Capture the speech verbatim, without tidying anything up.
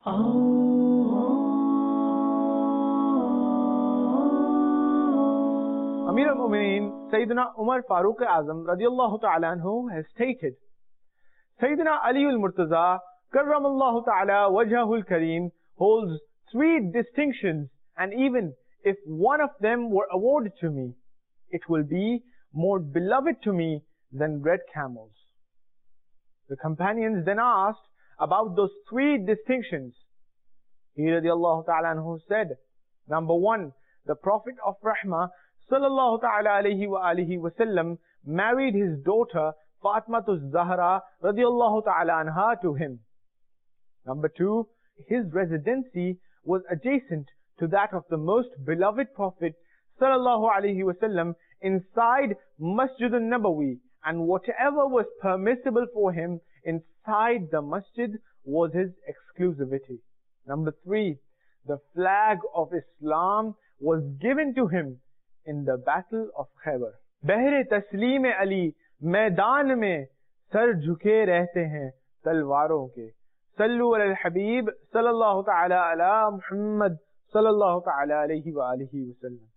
Amir al-Mu'mineen Sayyidina Umar Farooq Azam radiyallahu ta'ala anhu has stated, Sayyidina Ali al-Murtaza karramallahu ta'ala wajhahu al-kareem holds three distinctions, and even if one of them were awarded to me, it will be more beloved to me than red camels. The companions then asked about those three distinctions. He radiallahu ta'ala anhu said, number one, the Prophet of Rahmah sallallahu ta'ala alayhi wa alihi wasallam married his daughter Fatmatul Zahra radiallahu ta'ala anha to him. Number two, his residency was adjacent to that of the most beloved Prophet sallallahu alayhi wasallam inside Masjid al-Nabawi, and whatever was permissible for him inside the masjid was his exclusivity. Number three, the flag of Islam was given to him in the battle of Khaybar. Behre taslim Ali मैदान में sir झुके रहते हैं तलवारों के. सल्लु अलल हबीब सल्लल्लाहु ताला अला मुहम्मद सल्लल्लाहु ताला अलैहि व आलिहि वसल्लम.